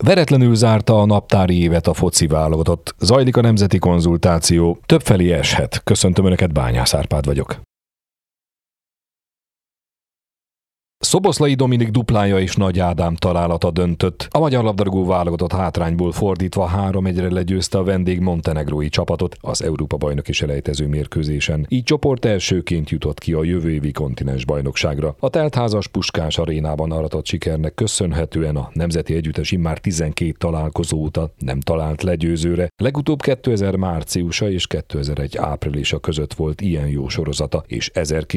Veretlenül zárta a naptári évet a foci válogatott. Zajlik a nemzeti konzultáció. Többfelé eshet. Köszöntöm Önöket, Bányász Árpád vagyok. Szoboszlai Dominik duplája és Nagy Ádám találata döntött. A magyar labdarúgó válogatott hátrányból fordítva 3-1-re legyőzte a vendég montenegrói csapatot az Európa-bajnoki selejtező mérkőzésen. Így csoport elsőként jutott ki a jövő évi kontinensbajnokságra. A teltházas Puskás arénában aratott sikernek köszönhetően a nemzeti együttes immár 12 találkozó óta nem talált legyőzőre. Legutóbb 2000 márciusa és 2001 áprilisa között volt ilyen jó sorozata, és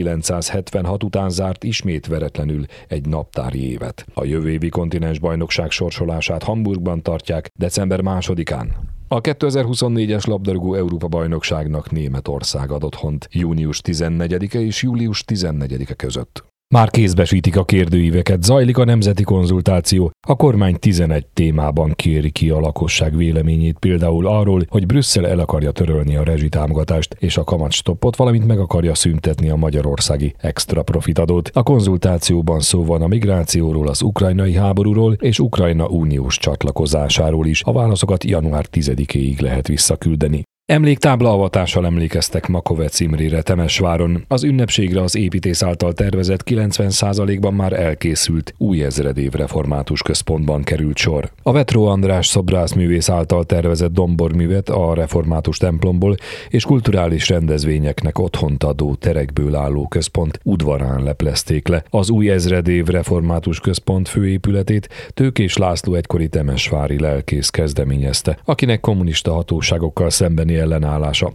1976 után zárt ismét veretlenül egy naptári évet. A jövő évi kontinensbajnokság sorsolását Hamburgban tartják december 2-án. A 2024-es labdarúgó Európa-bajnokságnak Németország ad otthont június 14-e és július 14-e között. Már kézbesítik a kérdőíveket, zajlik a nemzeti konzultáció. A kormány 11 témában kéri ki a lakosság véleményét, például arról, hogy Brüsszel el akarja törölni a rezsitámogatást és a kamatstoppot, valamint meg akarja szüntetni a magyarországi extra profitadót. A konzultációban szó van a migrációról, az ukrajnai háborúról és Ukrajna uniós csatlakozásáról is. A válaszokat január 10-éig lehet visszaküldeni. Emléktáblaavatással emlékeztek Makovec Imrére Temesváron. Az ünnepségre az építész által tervezett 90%-ban már elkészült új ezredév református központban került sor. A Vetró András szobrászművész által tervezett domborművet a református templomból és kulturális rendezvényeknek otthont adó terekből álló központ udvarán leplezték le. Az új ezredév református központ főépületét Tőkés László egykori temesvári lelkész kezdeményezte, akinek kommunista hatóságokkal szembeni ellenállása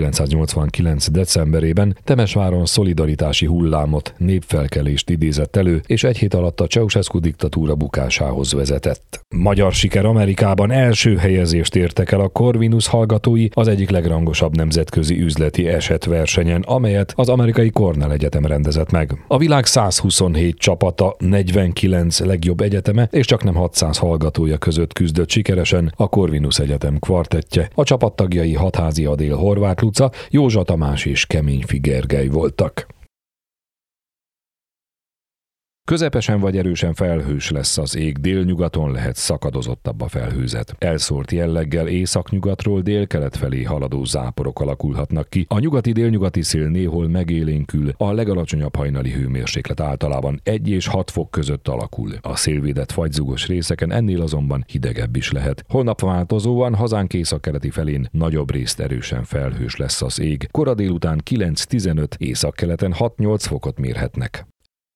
1989. decemberében Temesváron szolidaritási hullámot, népfelkelést idézett elő, és egy hét alatt a Ceausescu diktatúra bukásához vezetett. Magyar siker Amerikában első helyezést értek el a Corvinus hallgatói az egyik legrangosabb nemzetközi üzleti esetversenyen, amelyet az amerikai Cornell Egyetem rendezett meg. A világ 127 csapata, 49 legjobb egyeteme és csaknem 600 hallgatója között küzdött sikeresen a Corvinus Egyetem kvartettje. A csapattagjai Hatházi Adél, Horváth Luca, Józsa Tamás és Keményfi Gergely voltak. Közepesen vagy erősen felhős lesz az ég, délnyugaton lehet szakadozottabb a felhőzet. Elszórt jelleggel északnyugatról délkelet felé haladó záporok alakulhatnak ki. A nyugati-délnyugati szél néhol megélénkül, a legalacsonyabb hajnali hőmérséklet általában 1 és 6 fok között alakul. A szélvédett fagyzugos részeken ennél azonban hidegebb is lehet. Holnap változóan hazánk északkeleti felén nagyobb részt erősen felhős lesz az ég. Kora délután 9-15, északkeleten 6-8 fokot mérhetnek.